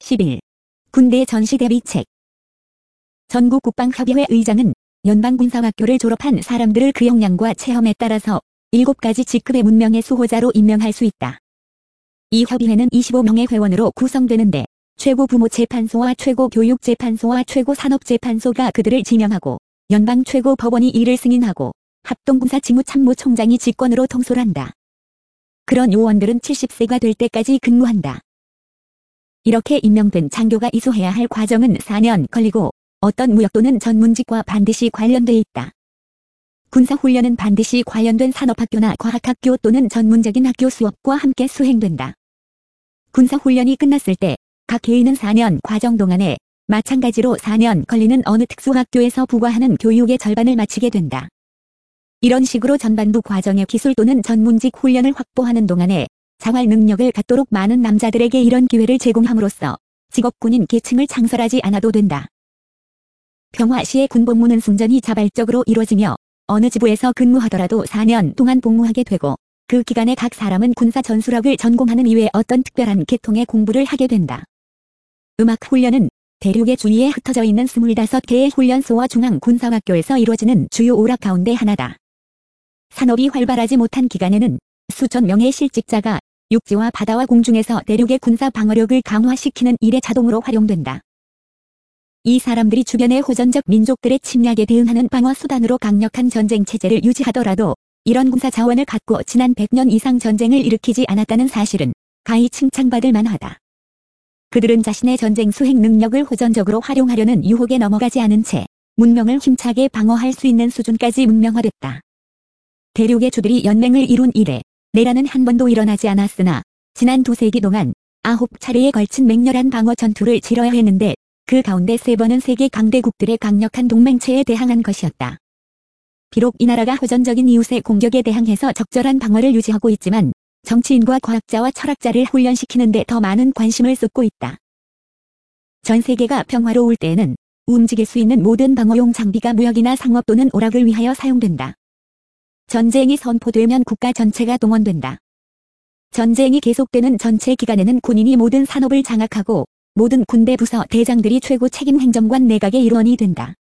11. 군대 전시 대비책. 전국국방협의회 의장은 연방군사학교를 졸업한 사람들을 그 역량과 체험에 따라서 7가지 직급의 문명의 수호자로 임명할 수 있다. 이 협의회는 25명의 회원으로 구성되는데 최고부모재판소와 최고교육재판소와 최고산업재판소가 그들을 지명하고 연방 최고법원이 이를 승인하고 합동군사직무참모총장이 직권으로 통솔한다. 그런 요원들은 70세가 될 때까지 근무한다. 이렇게 임명된 장교가 이수해야 할 과정은 4년 걸리고 어떤 무역 또는 전문직과 반드시 관련돼 있다. 군사훈련은 반드시 관련된 산업학교나 과학학교 또는 전문적인 학교 수업과 함께 수행된다. 군사훈련이 끝났을 때 각 개인은 4년 과정 동안에 마찬가지로 4년 걸리는 어느 특수학교에서 부과하는 교육의 절반을 마치게 된다. 이런 식으로 전반부 과정의 기술 또는 전문직 훈련을 확보하는 동안에 자활 능력을 갖도록 많은 남자들에게 이런 기회를 제공함으로써 직업군인 계층을 창설하지 않아도 된다. 평화 시의 군복무는 순전히 자발적으로 이루어지며 어느 지부에서 근무하더라도 4년 동안 복무하게 되고 그 기간에 각 사람은 군사 전술학을 전공하는 이외에 어떤 특별한 계통의 공부를 하게 된다. 음악훈련은 대륙의 주위에 흩어져 있는 25개의 훈련소와 중앙군사학교에서 이루어지는 주요 오락 가운데 하나다. 산업이 활발하지 못한 기간에는 수천 명의 실직자가 육지와 바다와 공중에서 대륙의 군사 방어력을 강화시키는 일에 자동으로 활용된다. 이 사람들이 주변의 호전적 민족들의 침략에 대응하는 방어 수단으로 강력한 전쟁 체제를 유지하더라도 이런 군사 자원을 갖고 지난 100년 이상 전쟁을 일으키지 않았다는 사실은 가히 칭찬받을 만하다. 그들은 자신의 전쟁 수행 능력을 호전적으로 활용하려는 유혹에 넘어가지 않은 채 문명을 힘차게 방어할 수 있는 수준까지 문명화됐다. 대륙의 주들이 연맹을 이룬 이래 내란은 한 번도 일어나지 않았으나 지난 2세기 동안 9차례에 걸친 맹렬한 방어 전투를 치러야 했는데 그 가운데 3번은 세계 강대국들의 강력한 동맹체에 대항한 것이었다. 비록 이 나라가 호전적인 이웃의 공격에 대항해서 적절한 방어를 유지하고 있지만 정치인과 과학자와 철학자를 훈련시키는 데 더 많은 관심을 쏟고 있다. 전 세계가 평화로울 때에는 움직일 수 있는 모든 방어용 장비가 무역이나 상업 또는 오락을 위하여 사용된다. 전쟁이 선포되면 국가 전체가 동원된다. 전쟁이 계속되는 전체 기간에는 군인이 모든 산업을 장악하고 모든 군대 부서 대장들이 최고 책임 행정관 내각의 일원이 된다.